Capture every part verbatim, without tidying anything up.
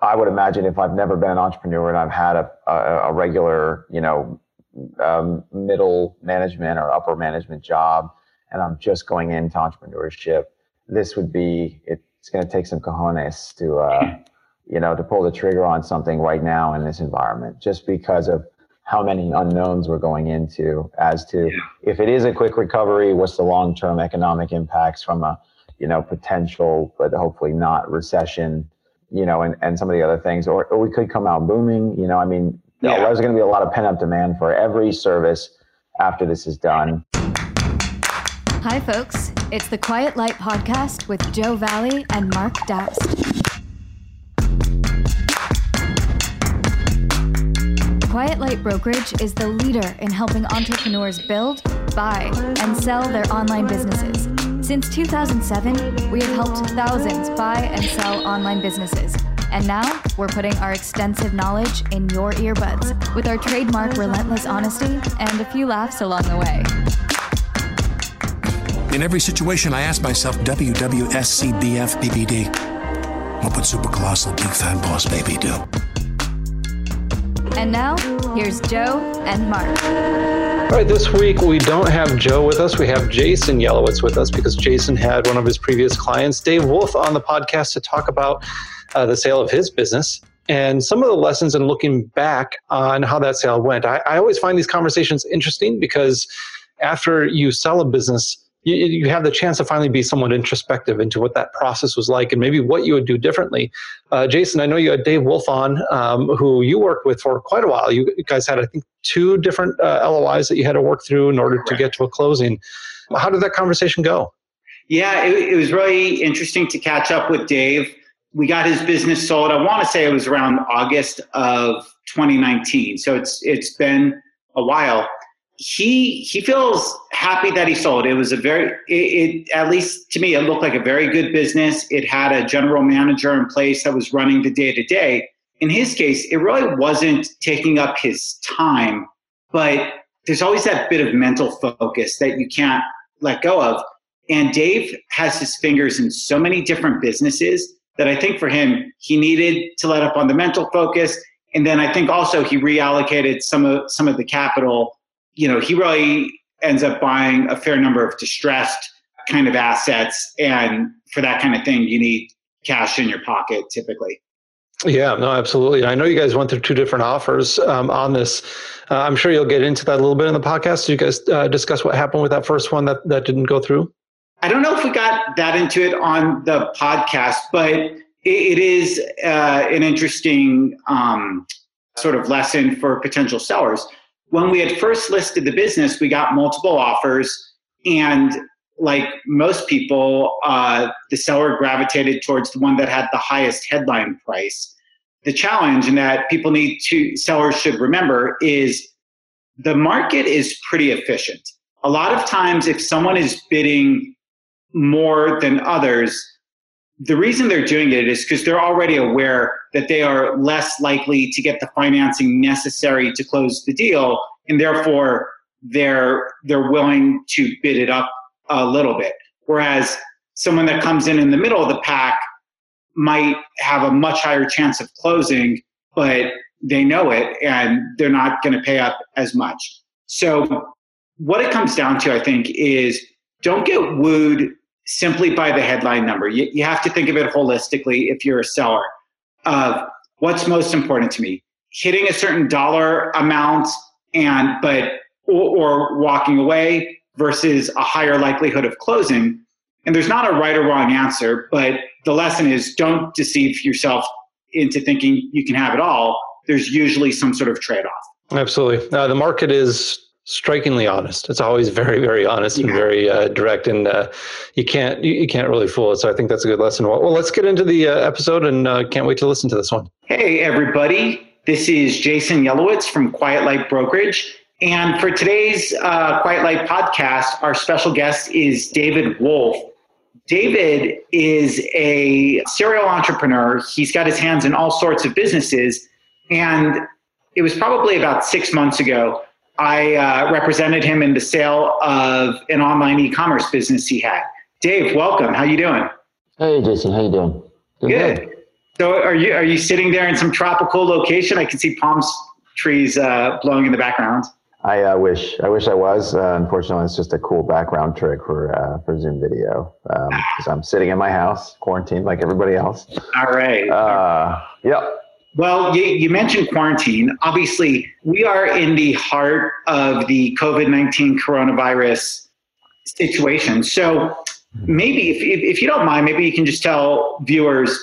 I would imagine if I've never been an entrepreneur and I've had a, a, a regular, you know, um, middle management or upper management job, and I'm just going into entrepreneurship, this would be, it's going to take some cojones to, uh, you know, to pull the trigger on something right now in this environment, just because of how many unknowns we're going into as to yeah. if it is a quick recovery, what's the long-term economic impacts from a, you know, potential, but hopefully not recession, you know, and, and some of the other things, or, or we could come out booming, you know, I mean, yeah. there's going to be a lot of pent-up demand for every service after this is done. Hi, folks. It's the Quiet Light Podcast with Joe Valley and Mark Doust. Quiet Light Brokerage is the leader in helping entrepreneurs build, buy, and sell their online businesses. Since two thousand seven, we have helped thousands buy and sell online businesses. And now, we're putting our extensive knowledge in your earbuds with our trademark relentless honesty and a few laughs along the way. In every situation, I ask myself, W W S C B F B B D. What would super colossal big fat boss baby do? And now, here's Joe and Mark. All right, this week we don't have Joe with us. We have Jason Yelowitz with us because Jason had one of his previous clients, Dave Wolf, on the podcast to talk about uh, the sale of his business and some of the lessons and looking back on how that sale went. I, I always find these conversations interesting because after you sell a business, you, you have the chance to finally be somewhat introspective into what that process was like and maybe what you would do differently. Uh, Jason, I know you had Dave Wolf on, um, who you worked with for quite a while. You, you guys had, I think, two different uh, L O Is that you had to work through in order to get to a closing. How did that conversation go? Yeah, it, it was really interesting to catch up with Dave. We got his business sold. I want to say it was around August of twenty nineteen. So it's it's been a while. He he feels happy that he sold. It was a very, it, it at least to me, it looked like a very good business. It had a general manager in place that was running the day to day. In his case, it really wasn't taking up his time, but there's always that bit of mental focus that you can't let go of. And Dave has his fingers in so many different businesses that I think for him, he needed to let up on the mental focus. And then I think also he reallocated some of some of the capital. You know, he really ends up buying a fair number of distressed kind of assets. And for that kind of thing, you need cash in your pocket typically. Yeah, no, absolutely. I know you guys went through two different offers um, on this. Uh, I'm sure you'll get into that a little bit in the podcast. Did you guys uh, discuss what happened with that first one that, that didn't go through? I don't know if we got that into it on the podcast, but it, it is uh, an interesting um, sort of lesson for potential sellers. When we had first listed the business, we got multiple offers, and like most people, uh, the seller gravitated towards the one that had the highest headline price. The challenge, and that people need to, sellers should remember, is the market is pretty efficient. A lot of times, if someone is bidding more than others, the reason they're doing it is because they're already aware that they are less likely to get the financing necessary to close the deal, and therefore they're they're willing to bid it up a little bit. Whereas someone that comes in in the middle of the pack might have a much higher chance of closing, but they know it and they're not going to pay up as much. So what it comes down to, I think, is don't get wooed simply by the headline number. You, you have to think of it holistically if you're a seller of what's most important to me. Hitting a certain dollar amount and but or, or walking away versus a higher likelihood of closing. And there's not a right or wrong answer, but the lesson is don't deceive yourself into thinking you can have it all. There's usually some sort of trade-off. Absolutely. Uh, the market is strikingly honest. It's always very, very honest yeah. and very uh, direct, and uh, you can't you, you can't really fool it. So I think that's a good lesson. Well, well let's get into the uh, episode, and uh, can't wait to listen to this one. Hey, everybody. This is Jason Yelowitz from Quiet Light Brokerage. And for today's uh, Quiet Light podcast, our special guest is David Wolf. David is a serial entrepreneur. He's got his hands in all sorts of businesses. And it was probably about six months ago, I uh, represented him in the sale of an online e-commerce business he had. Dave, welcome. How you doing? Hey, Jason. How you doing? Doing good. good. So are you are you sitting there in some tropical location? I can see palm trees uh, blowing in the background. I uh, wish I wish I was. Uh, unfortunately, it's just a cool background trick for uh, for Zoom video because um, I'm sitting in my house, quarantined like everybody else. All right. Uh, yep. Well, you, you mentioned quarantine. Obviously, we are in the heart of the COVID nineteen coronavirus situation. So maybe if, if, if you don't mind, maybe you can just tell viewers,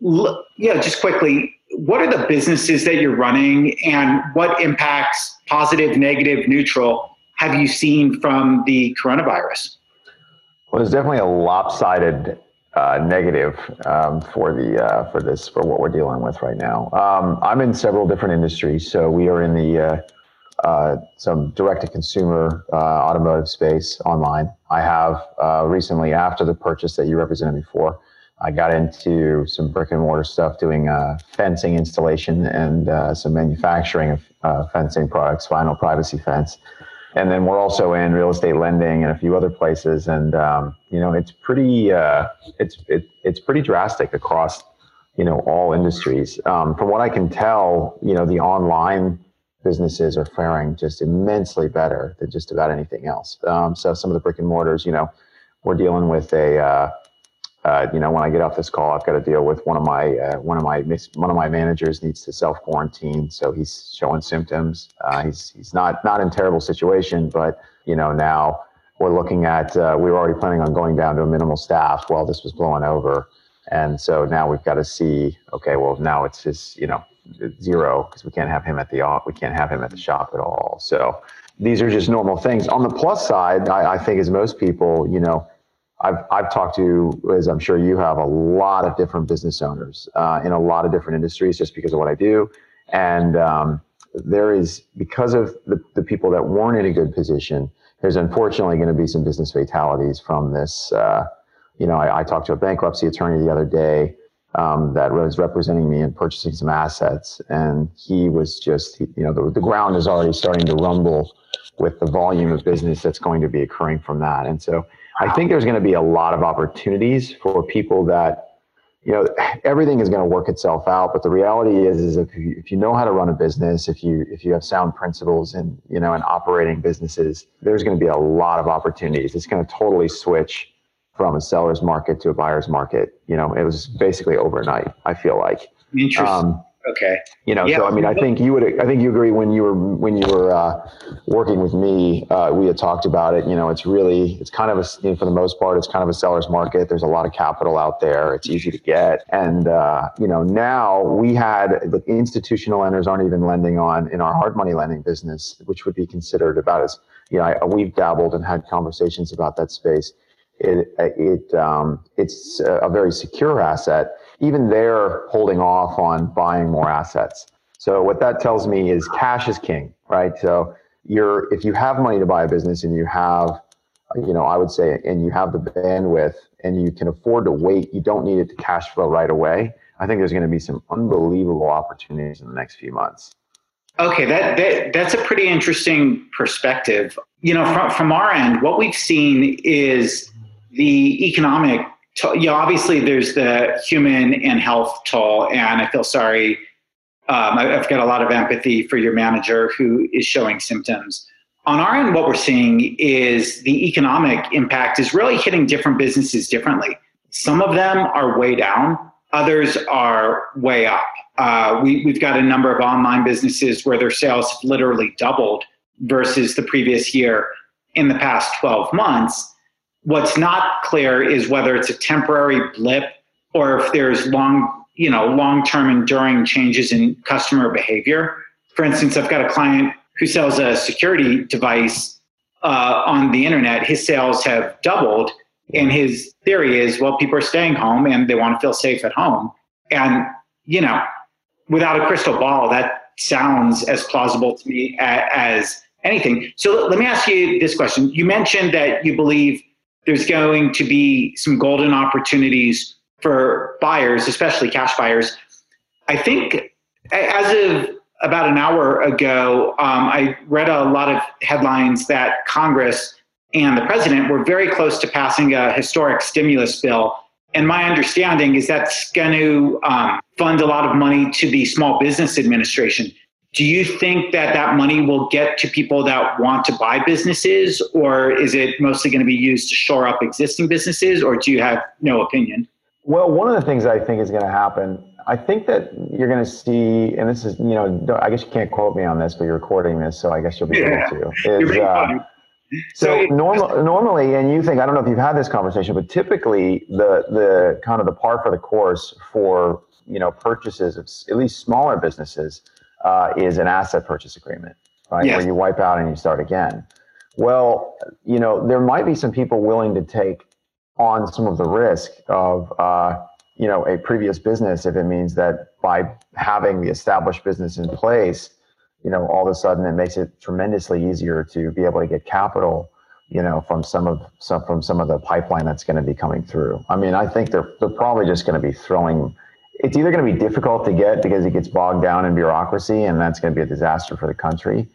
yeah, just quickly, what are the businesses that you're running and what impacts, positive, negative, neutral, have you seen from the coronavirus? Well, there's definitely a lopsided uh, negative um, for the uh, for this for what we're dealing with right now. Um, I'm in several different industries, so we are in the uh, uh, some direct-to-consumer uh, automotive space online. I have uh, recently, after the purchase that you represented before, I got into some brick and mortar stuff, doing uh, fencing installation and uh, some manufacturing of uh, fencing products, vinyl privacy fence. And then we're also in real estate lending and a few other places. And, um, you know, it's pretty, uh, it's, it, it's pretty drastic across, you know, all industries. Um, from what I can tell, you know, the online businesses are faring just immensely better than just about anything else. Um, so some of the brick and mortars, you know, we're dealing with a, uh, Uh, you know, when I get off this call, I've got to deal with one of my uh, one of my one of my managers needs to self quarantine, so he's showing symptoms. Uh, he's he's not not in a terrible situation, but you know now we're looking at uh, we were already planning on going down to a minimal staff while this was blowing over, and so now we've got to see. Okay, well now it's just you know zero because we can't have him at the we can't have him at the shop at all. So these are just normal things. On the plus side, I, I think as most people, you know. I've I've talked to, as I'm sure you have, a lot of different business owners uh, in a lot of different industries just because of what I do. And um, there is, because of the, the people that weren't in a good position, there's unfortunately going to be some business fatalities from this. Uh, you know, I, I talked to a bankruptcy attorney the other day um, that was representing me in purchasing some assets. And he was just, you know, the, the ground is already starting to rumble with the volume of business that's going to be occurring from that. And so I think there's going to be a lot of opportunities for people that, you know, everything is going to work itself out. But the reality is, is if you, if you know how to run a business, if you if you have sound principles in, you know, in operating businesses, there's going to be a lot of opportunities. It's going to totally switch from a seller's market to a buyer's market. You know, it was basically overnight, I feel like. Interesting. Um, Okay. You know, yeah. so I mean, I think you would, I think you agree when you were, when you were uh, working with me, uh, we had talked about it. You know, it's really, it's kind of a, you know, for the most part, it's kind of a seller's market. There's a lot of capital out there. It's easy to get. And, uh, you know, now we had the institutional lenders aren't even lending on in our hard money lending business, which would be considered about as, you know, I, we've dabbled and had conversations about that space. It, it, um, it's a very secure asset. Even they're holding off on buying more assets. So what that tells me is cash is king, right? So you're, if you have money to buy a business and you have, you know, I would say, and you have the bandwidth and you can afford to wait, you don't need it to cash flow right away. I think there's going to be some unbelievable opportunities in the next few months. Okay, that, that that's a pretty interesting perspective. You know, from, from our end, what we've seen is the economic, toll. You know, obviously there's the human and health toll, and I feel sorry. Um, I've got a lot of empathy for your manager who is showing symptoms. On our end, what we're seeing is the economic impact is really hitting different businesses differently. Some of them are way down, others are way up. Uh, we, we've got a number of online businesses where their sales have literally doubled versus the previous year in the past twelve months. What's not clear is whether it's a temporary blip or if there's long, you know, long-term enduring changes in customer behavior. For instance, I've got a client who sells a security device uh, on the internet. His sales have doubled, and his theory is, well, people are staying home and they want to feel safe at home. And, you know, without a crystal ball, that sounds as plausible to me as anything. So let me ask you this question. You mentioned that you believe there's going to be some golden opportunities for buyers, especially cash buyers. I think as of about an hour ago, um, I read a lot of headlines that Congress and the president were very close to passing a historic stimulus bill And my understanding is that's going to um, fund a lot of money to the Small Business Administration. Do you think that that money will get to people that want to buy businesses, or is it mostly going to be used to shore up existing businesses, or do you have no opinion? Well, one of the things I think is going to happen, I think that you're going to see, and this is, you know, I guess you can't quote me on this, but you're recording this, so I guess you'll be yeah. able to. Is, you're being uh, funny. So, so normal, normally, and you think, I don't know if you've had this conversation, but typically the the kind of the par for the course for, you know, purchases of at least smaller businesses uh, is an asset purchase agreement, right? Yes. Where you wipe out and you start again. Well, you know, there might be some people willing to take on some of the risk of, uh, you know, a previous business if it means that by having the established business in place, you know, all of a sudden it makes it tremendously easier to be able to get capital, you know, from some of some from some of the pipeline that's going to be coming through. I mean, I think they're they're probably just going to be throwing. It's either going to be difficult to get because it gets bogged down in bureaucracy, and that's going to be a disaster for the country,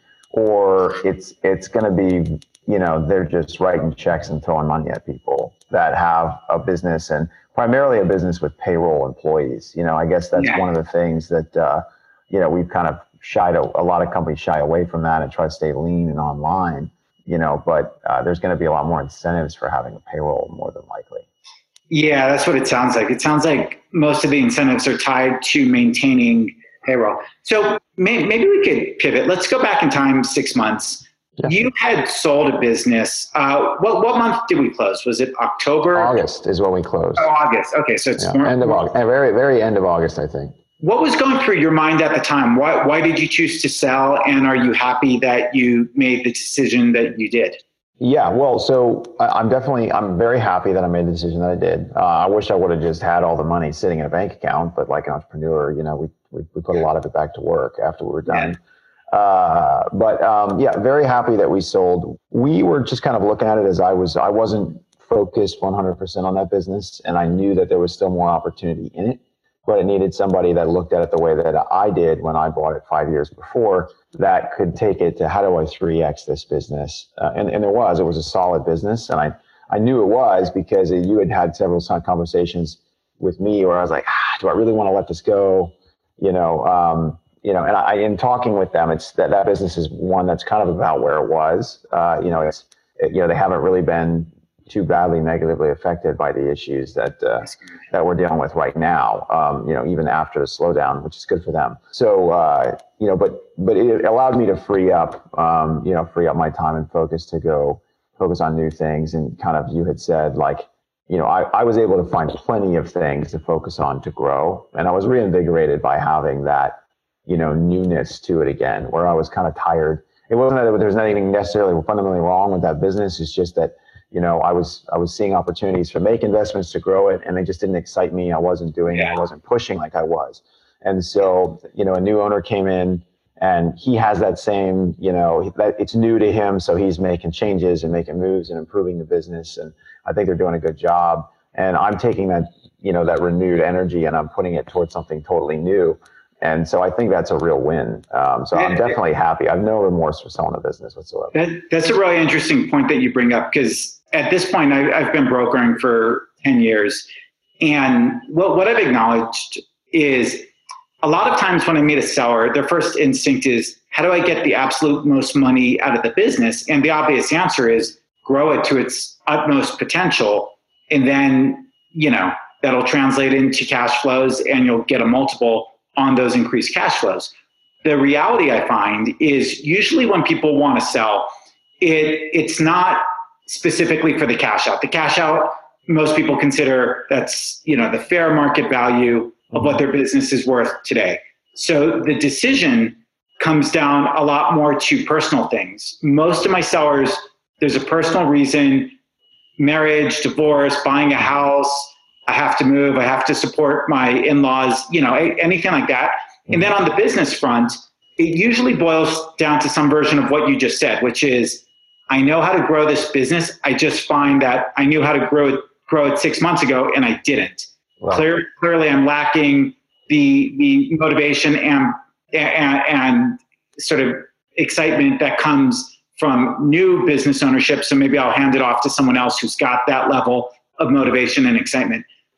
or it's it's going to be, you know, they're just writing checks and throwing money at people that have a business, and primarily a business with payroll employees. You know, I guess that's yeah. one of the things that uh, you know, we've kind of shied a, a lot of companies shy away from that and try to stay lean and online, you know, but uh, there's going to be a lot more incentives for having a payroll more than likely. Yeah, that's what it sounds like. It sounds like most of the incentives are tied to maintaining payroll. So may, maybe we could pivot. Let's go back in time six months. Yeah. You had sold a business. Uh, what what month did we close? Was it October? August is when we closed. Oh, August. Okay, so it's yeah, more, end of August. Very very end of August, I think. What was going through your mind at the time? Why why did you choose to sell? And are you happy that you made the decision that you did? Yeah, well, so I'm definitely, I'm very happy that I made the decision that I did. Uh, I wish I would have just had all the money sitting in a bank account, but like an entrepreneur, you know, we we, we put a lot of it back to work after we were done. Yeah. Uh, but um, yeah, very happy that we sold. We were just kind of looking at it as I was, I wasn't focused one hundred percent on that business, and I knew that there was still more opportunity in it. But it needed somebody that looked at it the way that I did when I bought it five years before, that could take it to how do I three X this business? Uh, and, and there was, it was a solid business. And I, I knew it was because you had had several conversations with me where I was like, ah, do I really want to let this go? You know, um, you know, and I, in talking with them, it's that that business is one that's kind of about where it was. Uh, you know, it's, it, you know, they haven't really been too badly negatively affected by the issues that uh, that we're dealing with right now. Um, you know, even after the slowdown, which is good for them. So uh, you know, but but it allowed me to free up, um, you know, free up my time and focus to go focus on new things. And kind of, you had said, like, you know, I, I was able to find plenty of things to focus on to grow, and I was reinvigorated by having that, you know, newness to it again, where I was kind of tired. It wasn't that there was anything necessarily fundamentally wrong with that business. It's just that, you know, I was I was seeing opportunities to make investments to grow it, and they just didn't excite me. I wasn't doing yeah. it. I wasn't pushing like I was. And so, you know, a new owner came in, and he has that same, you know, that it's new to him. So he's making changes and making moves and improving the business. And I think they're doing a good job. And I'm taking that, you know, that renewed energy, and I'm putting it towards something totally new. And so I think that's a real win. Um, so I'm definitely happy. I have no remorse for selling the business whatsoever. That, that's a really interesting point that you bring up, because at this point, I, I've been brokering for ten years. And what, what I've acknowledged is a lot of times when I meet a seller, their first instinct is, how do I get the absolute most money out of the business? And the obvious answer is grow it to its utmost potential. And then, you know, that'll translate into cash flows, and you'll get a multiple on those increased cash flows. The reality I find is usually when people want to sell, it it's not specifically for the cash out. The cash out, most people consider that's, you know, the fair market value of what their business is worth today. So the decision comes down a lot more to personal things. Most of my sellers, there's a personal reason: marriage, divorce, buying a house, I have to move, I have to support my in-laws, you know, anything like that. And then on the business front, it usually boils down to some version of what you just said, which is, I know how to grow this business. I just find that I knew how to grow it, grow it six months ago, and I didn't. Wow. Clear, clearly, I'm lacking the the motivation and, and and sort of excitement that comes from new business ownership. So maybe I'll hand it off to someone else who's got that level of motivation and excitement.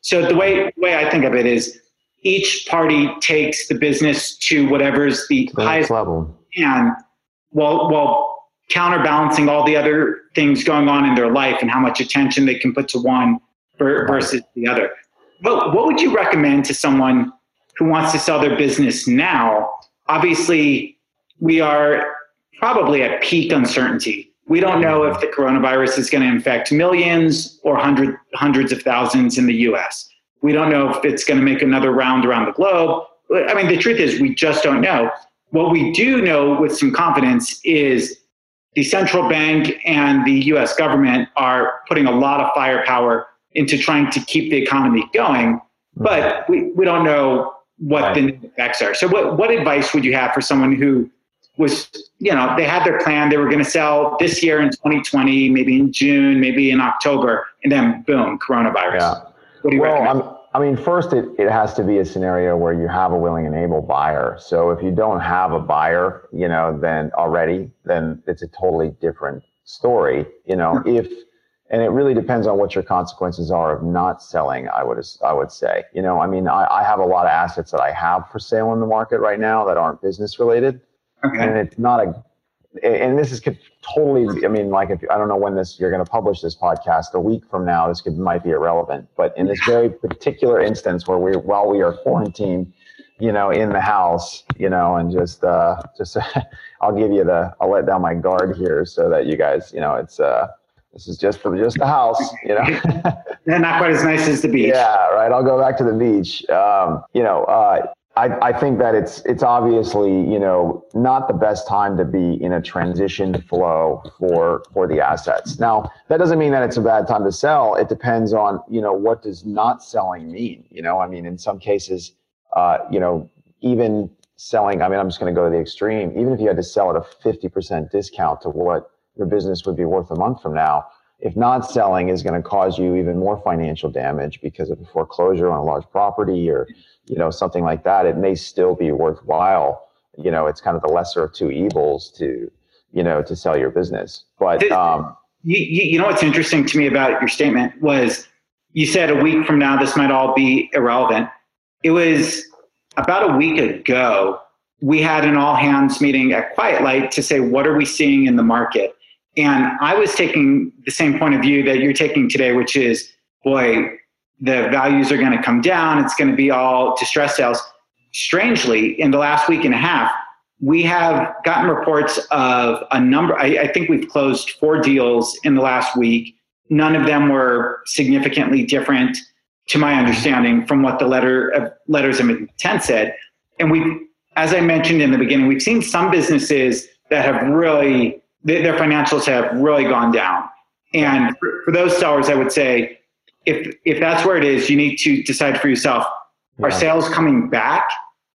So the way the way I think of it is each party takes the business to whatever's the The highest next level. and while while counterbalancing all the other things going on in their life and how much attention they can put to one ver- versus the other. What what would you recommend to someone who wants to sell their business now? Obviously, we are probably at peak uncertainty. We don't know if the coronavirus is going to infect millions or hundred, hundreds of thousands in the U S. We don't know if it's going to make another round around the globe. I mean, the truth is we just don't know. What we do know with some confidence is the central bank and the U S government are putting a lot of firepower into trying to keep the economy going, but we, we don't know what the effects are. So what, what advice would you have for someone who was, you know, they had their plan, they were going to sell this year in twenty twenty, maybe in June, maybe in October, and then boom, coronavirus. Yeah. What do you well, recommend? I'm, I mean, first, it, it has to be a scenario where you have a willing and able buyer. So if you don't have a buyer, you know, then already, then it's a totally different story. You know, if, and it really depends on what your consequences are of not selling, I would, I would say. You know, I mean, I, I have a lot of assets that I have for sale in the market right now that aren't business related. Okay. And it's not a, and this is could totally, I mean, like, if I don't know when this, you're going to publish this podcast a week from now, this could, might be irrelevant, but in this very particular instance where we, while we are quarantined, you know, in the house, you know, and just, uh, just, I'll give you the, I'll let down my guard here so that you guys, you know, it's, uh, this is just for just the house, you know. They're not quite as nice as the beach. Yeah, right. I'll go back to the beach. Um, you know, uh, I, I think that it's it's obviously, you know, not the best time to be in a transition flow for for the assets. Now, that doesn't mean that it's a bad time to sell. It depends on, you know, what does not selling mean? You know, I mean, in some cases, uh, you know, even selling, I mean, I'm just going to go to the extreme. Even if you had to sell at a fifty percent discount to what your business would be worth a month from now, if not selling is going to cause you even more financial damage because of a foreclosure on a large property or, you know, something like that, it may still be worthwhile. You know, it's kind of the lesser of two evils to, you know, to sell your business. But, um, you, you, you know, what's interesting to me about your statement was you said a week from now, this might all be irrelevant. It was about a week ago, we had an all hands meeting at Quiet Light to say, what are we seeing in the market? And I was taking the same point of view that you're taking today, which is, boy, the values are going to come down. It's going to be all distress sales. Strangely, in the last week and a half, we have gotten reports of a number. I, I think we've closed four deals in the last week. None of them were significantly different, to my understanding, from what the letter of letters of intent said. And we, as I mentioned in the beginning, we've seen some businesses that have really, their financials have really gone down. And for, for those sellers, I would say, if if that's where it is, you need to decide for yourself, are Yeah. sales coming back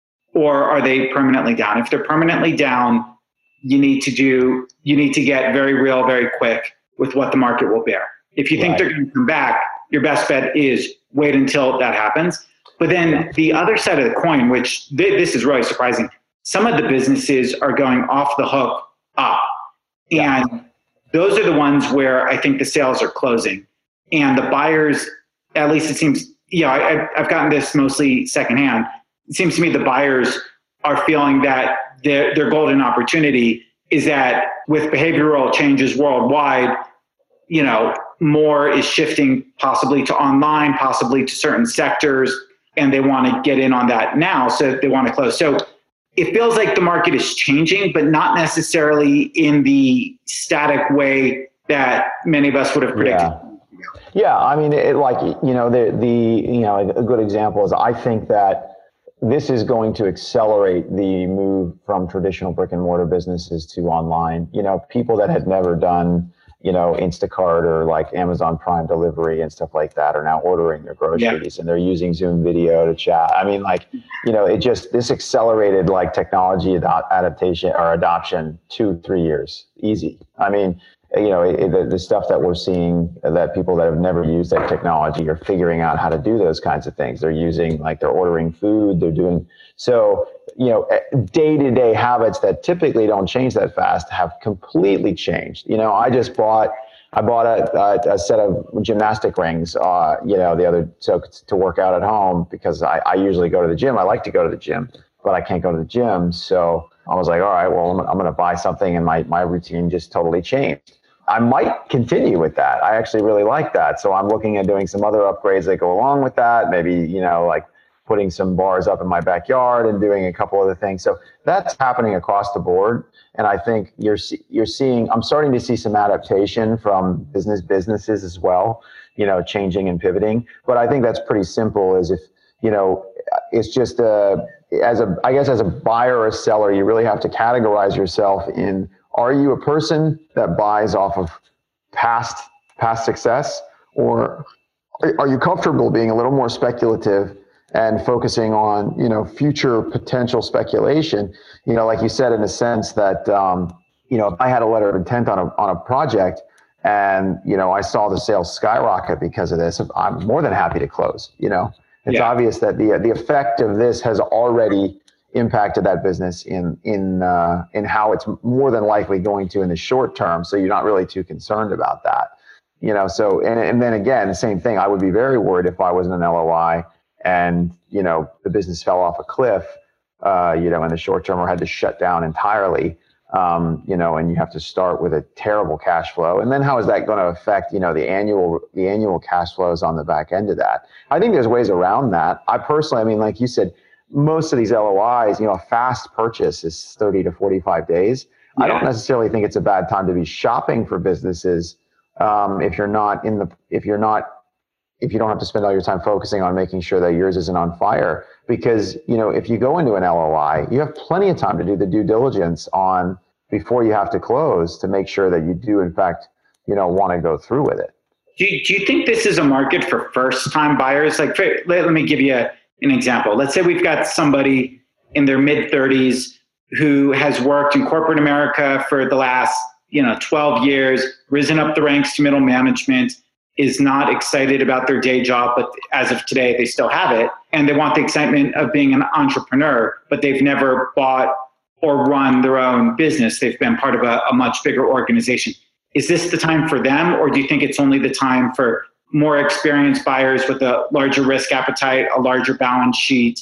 or are they permanently down? If they're permanently down, you need to do, you need to get very real, very quick with what the market will bear. If you think Right. they're going to come back, your best bet is wait until that happens. But then the other side of the coin, which th- this is really surprising, some of the businesses are going off the hook up. Yeah. And those are the ones where I think the sales are closing. And the buyers, at least it seems, you know, I, I've gotten this mostly secondhand. It seems to me the buyers are feeling that their, their golden opportunity is that with behavioral changes worldwide, you know, more is shifting possibly to online, possibly to certain sectors, and they want to get in on that now, so they want to close. So it feels like the market is changing, but not necessarily in the static way that many of us would have predicted. Yeah. Yeah, I mean, it, like, you know, the, the, you know, a good example is I think that this is going to accelerate the move from traditional brick and mortar businesses to online. You know, people that had never done, you know, Instacart or like Amazon Prime delivery and stuff like that are now ordering their groceries yeah. and they're using Zoom video to chat. I mean, like, you know, it just, this accelerated like technology ad- adaptation or adoption two, three years, easy. I mean, you know, it, the, the stuff that we're seeing that people that have never used that technology are figuring out how to do those kinds of things. They're using, like, they're ordering food, they're doing, so, you know, day-to-day habits that typically don't change that fast have completely changed. You know, I just bought, I bought a, a, a set of gymnastic rings, uh, you know, the other, so to work out at home, because I, I usually go to the gym. I like to go to the gym, but I can't go to the gym. So I was like, all right, well, I'm, I'm going to buy something, and my, my routine just totally changed. I might continue with that. I actually really like that. So I'm looking at doing some other upgrades that go along with that. Maybe, you know, like putting some bars up in my backyard and doing a couple other things. So that's happening across the board. And I think you're you're seeing, I'm starting to see some adaptation from business businesses as well, you know, changing and pivoting. But I think that's pretty simple, is if, you know, it's just a, as a, I guess as a buyer or a seller, you really have to categorize yourself in, are you a person that buys off of past past success, or are you comfortable being a little more speculative and focusing on, you know, future potential speculation? You know, like you said, in a sense that, um, you know, if I had a letter of intent on a on a project, and, you know, I saw the sales skyrocket because of this, I'm more than happy to close. You know, it's yeah. obvious that the the effect of this has already impacted that business in in uh, in how it's more than likely going to in the short term. So you're not really too concerned about that. You know, so and and then again, the same thing. I would be very worried if I was in an L O I and, you know, the business fell off a cliff, uh, you know, in the short term, or had to shut down entirely, um, you know, and you have to start with a terrible cash flow. And then how is that going to affect, you know, the annual, the annual cash flows on the back end of that? I think there's ways around that. I personally, I mean, like you said, most of these L O Is, you know, a fast purchase is thirty to forty-five days. Yeah. I don't necessarily think it's a bad time to be shopping for businesses. Um, if you're not in the, if you're not, if you don't have to spend all your time focusing on making sure that yours isn't on fire. Because, you know, if you go into an L O I, you have plenty of time to do the due diligence on before you have to close, to make sure that you do, in fact, you know, want to go through with it. Do you, do you think this is a market for first-time buyers? Like, let, let me give you a, an example. Let's say we've got somebody in their mid-thirties who has worked in corporate America for the last, you know, twelve years, risen up the ranks to middle management, is not excited about their day job, but as of today, they still have it. And they want the excitement of being an entrepreneur, but they've never bought or run their own business. They've been part of a, a much bigger organization. Is this the time for them, or do you think it's only the time for more experienced buyers with a larger risk appetite, a larger balance sheet,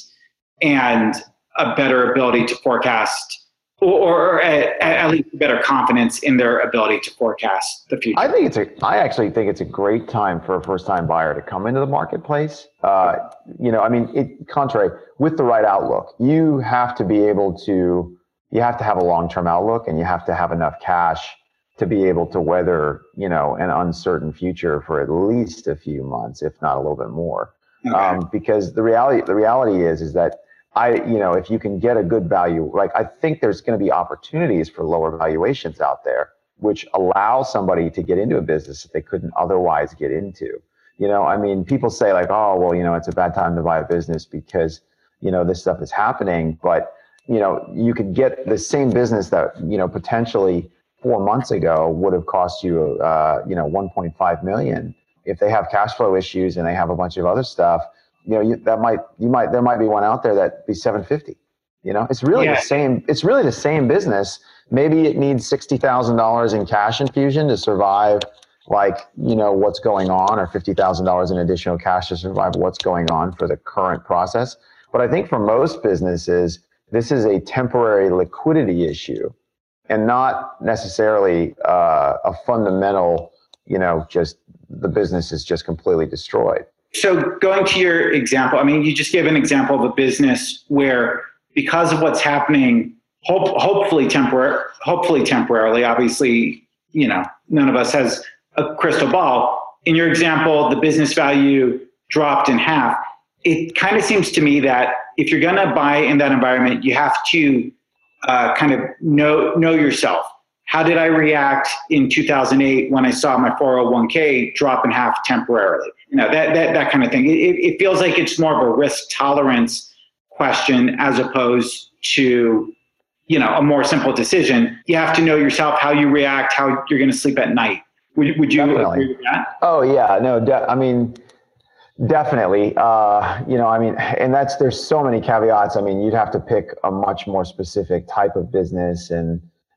and a better ability to forecast, or, or at, at least better confidence in their ability to forecast the future? I think it's a, I actually think it's a great time for a first-time buyer to come into the marketplace. Uh, you know, I mean, it, contrary, with the right outlook, you have to be able to, you have to have a long-term outlook, and you have to have enough cash to be able to weather, you know, an uncertain future for at least a few months, if not a little bit more. Okay. Um, because the reality, the reality is, is that I, you know, if you can get a good value, like I think there's going to be opportunities for lower valuations out there, which allow somebody to get into a business that they couldn't otherwise get into. You know, I mean, people say like, oh, well, you know, it's a bad time to buy a business because, you know, this stuff is happening. But, you know, you could get the same business that, you know, potentially four months ago would have cost you, uh, you know, one point five million. If they have cash flow issues and they have a bunch of other stuff, you know, you, that might, you might, there might be one out there that be seven fifty. You know, it's really yeah. the same. It's really the same business. Maybe it needs sixty thousand dollars in cash infusion to survive, like, you know, what's going on, or fifty thousand dollars in additional cash to survive what's going on for the current process. But I think for most businesses, this is a temporary liquidity issue, and not necessarily uh, a fundamental, you know, just the business is just completely destroyed. So going to your example, I mean, you just gave an example of a business where, because of what's happening, hope, hopefully temporary, hopefully temporarily, obviously, you know, none of us has a crystal ball. In your example, the business value dropped in half. It kind of seems to me that if you're going to buy in that environment, you have to uh, kind of know know yourself. How did I react in two thousand eight when I saw my four oh one k drop in half temporarily? You know, that that that kind of thing. It, it feels like it's more of a risk tolerance question as opposed to, you know, a more simple decision. You have to know yourself, how you react, how you're going to sleep at night. Would, would you Definitely. agree with that? Oh yeah, no, de- I mean, definitely. Uh, you know, I mean, and that's, there's so many caveats. I mean, you'd have to pick a much more specific type of business, and,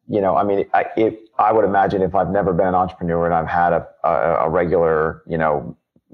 you know, I mean, I, if I would imagine if I've never been an entrepreneur and I've had a, a, a regular, you know,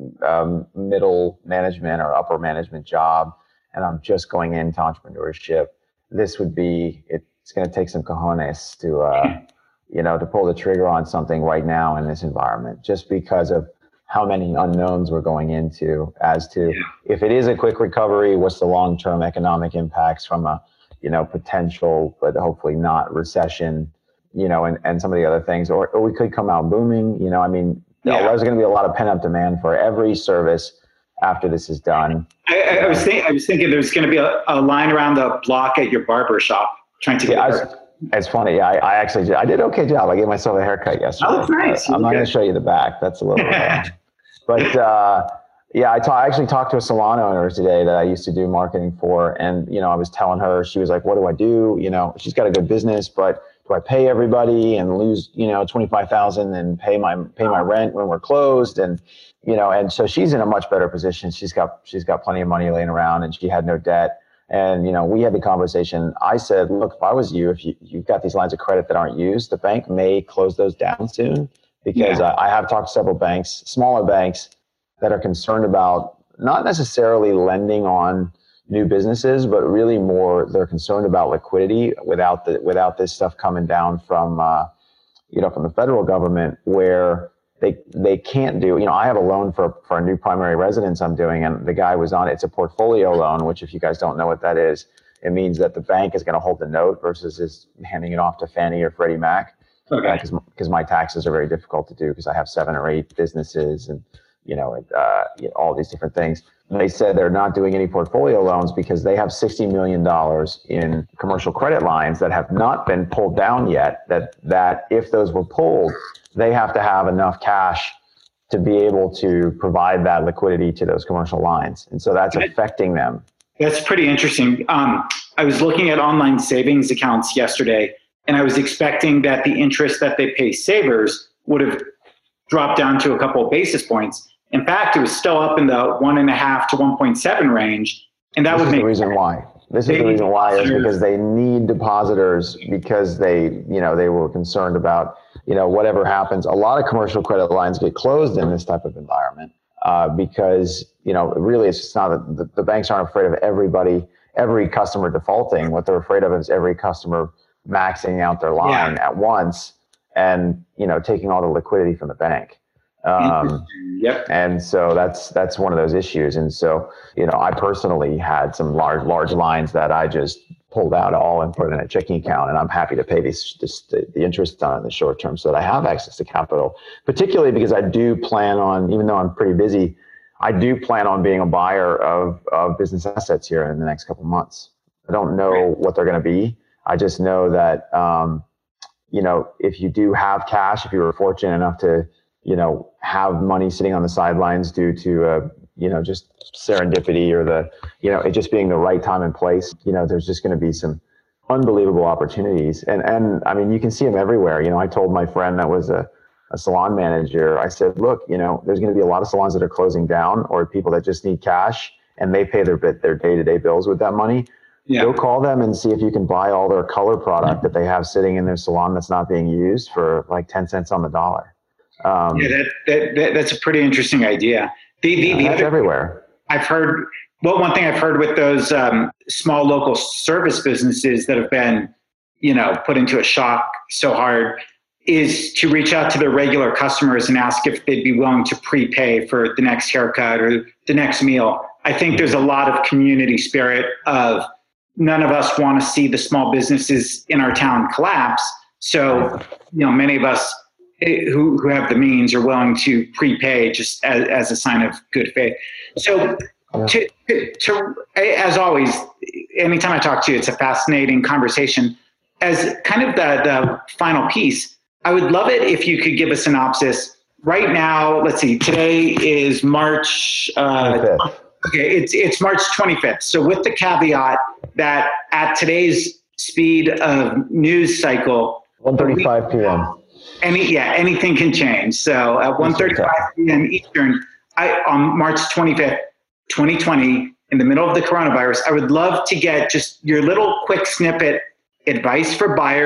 um, middle management or upper management job, and I'm just going into entrepreneurship, this would be, it's going to take some cojones to, uh, you know, to pull the trigger on something right now in this environment, just because of how many unknowns we're going into as to yeah. if it is a quick recovery, what's the long-term economic impacts from a, you know, potential, but hopefully not recession, you know, and, and some of the other things, or, or we could come out booming, you know, I mean, yeah. there's going to be a lot of pent up demand for every service after this is done. I, I was thinking, I was thinking there's going to be a, a line around the block at your barber shop trying to get yeah, was, It's funny. I, I actually, I did an okay job. I gave myself a haircut yesterday. Oh, that's nice. I'm not going to show you the back. That's a little, uh, but, uh, yeah, I, ta- I actually talked to a salon owner today that I used to do marketing for. And, you know, I was telling her, she was like, what do I do? You know, she's got a good business, but do I pay everybody and lose, you know, twenty-five thousand and pay my, pay my rent when we're closed? And, you know, and so she's in a much better position. She's got, she's got plenty of money laying around and she had no debt. And, you know, we had the conversation. I said, look, if I was you, if you, you've got these lines of credit that aren't used, the bank may close those down soon, because yeah. I, I have talked to several banks, smaller banks, that are concerned about not necessarily lending on new businesses, but really more they're concerned about liquidity without the without this stuff coming down from uh, you know from the federal government, where they they can't do. You know, I have a loan for for a new primary residence I'm doing, and the guy was on. It's a portfolio loan, which if you guys don't know what that is, it means that the bank is going to hold the note versus is handing it off to Fannie or Freddie Mac. Okay. Because uh, because my taxes are very difficult to do because I have seven or eight businesses and. you know, uh, you know, all these different things. And they said they're not doing any portfolio loans because they have sixty million dollars in commercial credit lines that have not been pulled down yet, that, that if those were pulled, they have to have enough cash to be able to provide that liquidity to those commercial lines. And so that's affecting them. That's pretty interesting. Um, I was looking at online savings accounts yesterday, and I was expecting that the interest that they pay savers would have dropped down to a couple of basis points. In fact, it was still up in the one and a half to one point seven range. And that this would is make the reason why. This is the reason why is because they need depositors because they, you know, they were concerned about, you know, whatever happens. A lot of commercial credit lines get closed in this type of environment uh, because, you know, really it's just not, the, the banks aren't afraid of everybody, every customer defaulting. What they're afraid of is every customer maxing out their line yeah. at once and, you know, taking all the liquidity from the bank. Um, yep. And so that's, that's one of those issues. And so, you know, I personally had some large, large lines that I just pulled out all and put in a checking account. And I'm happy to pay these, this, the, the interest on in the short term so that I have access to capital, particularly because I do plan on, even though I'm pretty busy, I do plan on being a buyer of, of business assets here in the next couple of months. I don't know right. what they're going to be. I just know that, um, you know, if you do have cash, if you were fortunate enough to, you know, have money sitting on the sidelines due to, uh, you know, just serendipity or the, you know, it just being the right time and place, you know, there's just going to be some unbelievable opportunities. And, and I mean, you can see them everywhere. You know, I told my friend that was a, a salon manager, I said, look, you know, there's going to be a lot of salons that are closing down or people that just need cash and they pay their bit, their day-to-day bills with that money. Yeah. Go call them and see if you can buy all their color product that they have sitting in their salon that's not being used for like ten cents on the dollar. Um, yeah, that, that, that that's a pretty interesting idea. The, the, yeah, the that's other, everywhere. I've heard, well, one thing I've heard with those um, small local service businesses that have been, you know, put into a shock so hard is to reach out to their regular customers and ask if they'd be willing to prepay for the next haircut or the next meal. I think there's a lot of community spirit of none of us want to see the small businesses in our town collapse. So, you know, many of us who, who have the means are willing to prepay just as, as a sign of good faith. So to, to, to, as always, anytime I talk to you, it's a fascinating conversation. As kind of the, the final piece, I would love it if you could give a synopsis. Right now, let's see, today is March, uh, okay, it's it's March twenty-fifth. So with the caveat that at today's speed of news cycle, one thirty-five p.m. Any yeah, anything can change. So at one thirty-five p.m. Eastern, I, on March twenty-fifth, twenty twenty, in the middle of the coronavirus, I would love to get just your little quick snippet advice for buyers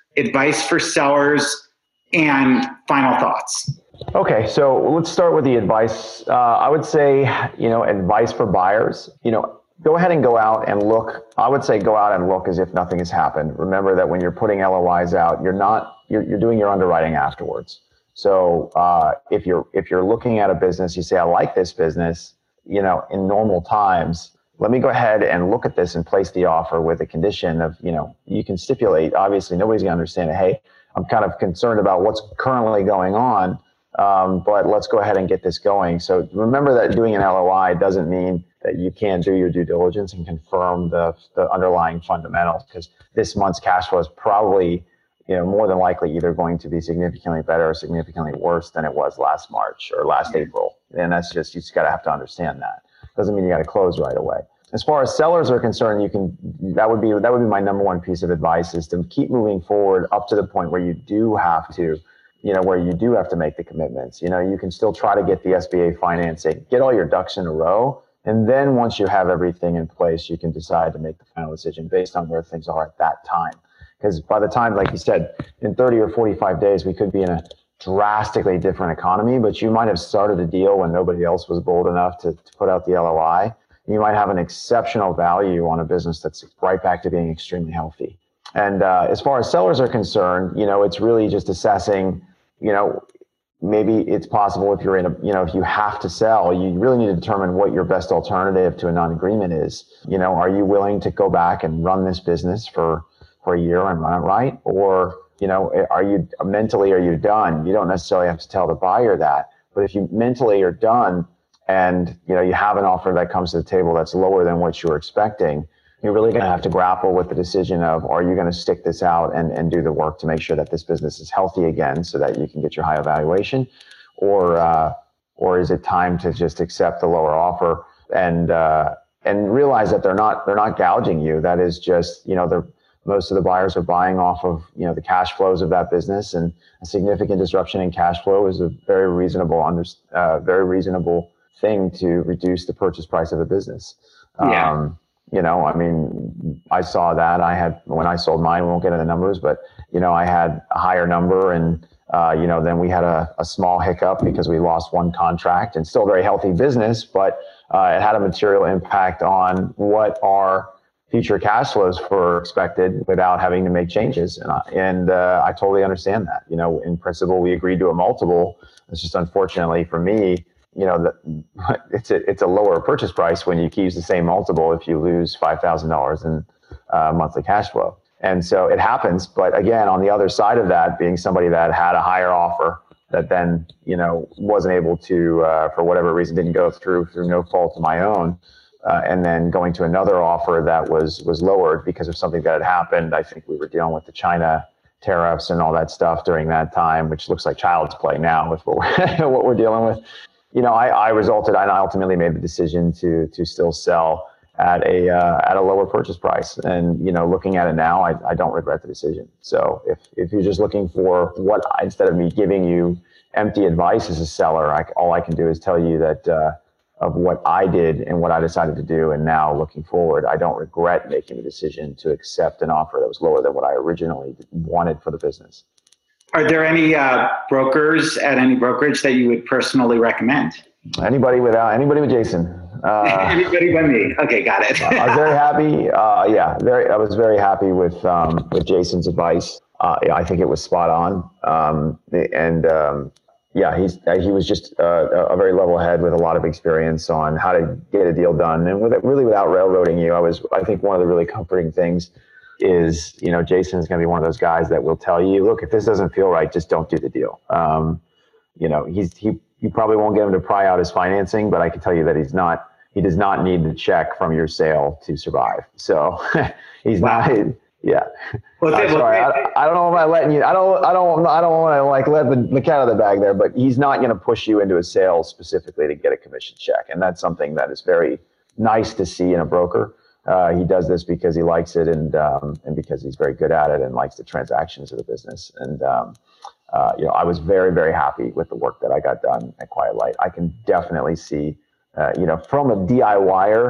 advice for sellers, and final thoughts. Okay, so let's start with the advice. Uh, I would say, you know, advice for buyers, you know, go ahead and go out and look. I would say go out and look as if nothing has happened. Remember that when you're putting L O Is out, you're not, you're, you're doing your underwriting afterwards. So uh, if you're if you're looking at a business, you say, I like this business, you know, in normal times, let me go ahead and look at this and place the offer with a condition of, you know, you can stipulate, obviously nobody's going to understand it. Hey, I'm kind of concerned about what's currently going on, um, but let's go ahead and get this going. So remember that doing an L O I doesn't mean that you can't do your due diligence and confirm the, the underlying fundamentals, because this month's cash flow is probably, you know, more than likely either going to be significantly better or significantly worse than it was last March or last April. And that's just, you just got to have to understand that. Doesn't mean you got to close right away. As far as sellers are concerned, you can, that would be, that would be my number one piece of advice, is to keep moving forward up to the point where you do have to, you know, where you do have to make the commitments. You know, you can still try to get the S B A financing, get all your ducks in a row. And then once you have everything in place, you can decide to make the final decision based on where things are at that time. Because by the time, like you said, in thirty or forty-five days, we could be in a drastically different economy, but you might have started a deal when nobody else was bold enough to, to put out the L O I. You might have an exceptional value on a business that's right back to being extremely healthy. And uh, as far as sellers are concerned, you know, it's really just assessing, you know, maybe it's possible if you're in a, you know, if you have to sell, you really need to determine what your best alternative to a non-agreement is. You know, are you willing to go back and run this business for, for a year and run it right? Or, you know, are you mentally, are you done? You don't necessarily have to tell the buyer that, but if you mentally are done and, you know, you have an offer that comes to the table that's lower than what you were expecting, you're really going to have to grapple with the decision of, are you going to stick this out and, and do the work to make sure that this business is healthy again so that you can get your high evaluation? Or, uh, or is it time to just accept the lower offer and, uh, and realize that they're not, they're not gouging you. That is just, you know, they're, most of the buyers are buying off of, you know, the cash flows of that business, and a significant disruption in cash flow is a very reasonable, under, uh, very reasonable thing to reduce the purchase price of a business. Yeah. Um, you know, I mean, I saw that. I had, when I sold mine, we won't get into the numbers, but, you know, I had a higher number, and, uh, you know, then we had a, a small hiccup because we lost one contract, and still a very healthy business, but uh, it had a material impact on what our future cash flows were expected without having to make changes. And, I, and uh, I totally understand that. You know, in principle, we agreed to a multiple. It's just unfortunately for me, you know, the, it's a it's a lower purchase price when you use the same multiple if you lose five thousand dollars in uh, monthly cash flow. And so it happens. But again, on the other side of that, being somebody that had a higher offer that then, you know, wasn't able to, uh, for whatever reason, didn't go through through no fault of my own. Uh, and then going to another offer that was was lowered because of something that had happened. I think we were dealing with the China tariffs and all that stuff during that time, which looks like child's play now with what we're, what we're dealing with. You know, I, I resulted, I ultimately made the decision to to still sell at a uh, at a lower purchase price. And, you know, looking at it now, I, I don't regret the decision. So if, if you're just looking for what, instead of me giving you empty advice as a seller, I, all I can do is tell you that uh, of what I did and what I decided to do. And now looking forward, I don't regret making the decision to accept an offer that was lower than what I originally wanted for the business. Are there any uh, brokers at any brokerage that you would personally recommend? Anybody without, anybody with Jason. Uh, Anybody but me. Okay, got it. I was very happy. Uh, yeah, very. I was very happy with um, with Jason's advice. Uh, yeah, I think it was spot on. Um, and um, yeah, he's he was just uh, a very level head with a lot of experience on how to get a deal done, and with it, really without railroading you. I was. I think one of the really comforting things is, you know, Jason's going to be one of those guys that will tell you, look, if this doesn't feel right, just don't do the deal. Um, you know, he's he. You probably won't get him to pry out his financing, but I can tell you that he's not. He does not need the check from your sale to survive. So he's wow. not. Yeah. Well, uh, sorry, I, I don't know if I'm letting you. I don't. I don't. I don't want to like let the, the cat out of the bag there. But he's not going to push you into a sale specifically to get a commission check, and that's something that is very nice to see in a broker. Uh, he does this because he likes it, and um, and because he's very good at it, and likes the transactions of the business. And um, uh, you know, I was very very happy with the work that I got done at Quiet Light. I can definitely see. Uh, you know, from a DIYer,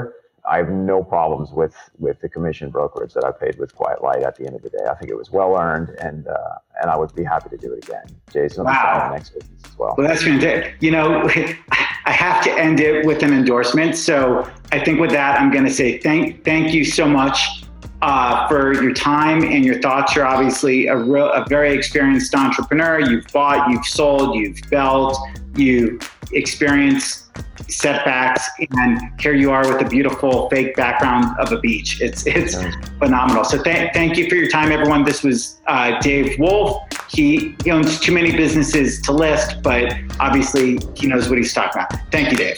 I have no problems with with the commission brokerage that I paid with Quiet Light at the end of the day. I think it was well earned, and uh, and I would be happy to do it again. Jason, wow. I'll be the next business as well. Well, that's fantastic. You know, I have to end it with an endorsement. So I think with that, I'm going to say thank thank you so much uh, for your time and your thoughts. You're obviously a, real, a very experienced entrepreneur. You've bought, you've sold, you've built, you experienced setbacks, and here you are with a beautiful fake background of a beach. It's it's phenomenal. So th- thank you for your time, everyone. This was uh, Dave Wolf. He, he owns too many businesses to list, but obviously he knows what he's talking about. Thank you, Dave.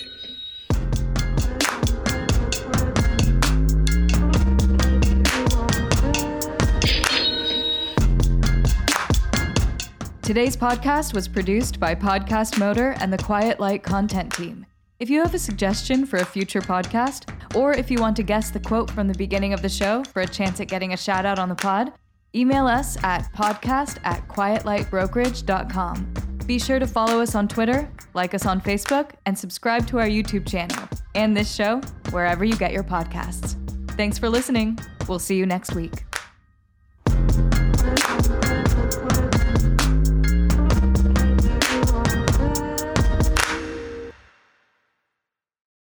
Today's podcast was produced by Podcast Motor and the Quiet Light content team. If you have a suggestion for a future podcast, or if you want to guess the quote from the beginning of the show for a chance at getting a shout out on the pod, email us at podcast at quietlightbrokerage dot com. Be sure to follow us on Twitter, like us on Facebook, and subscribe to our YouTube channel and this show wherever you get your podcasts. Thanks for listening. We'll see you next week.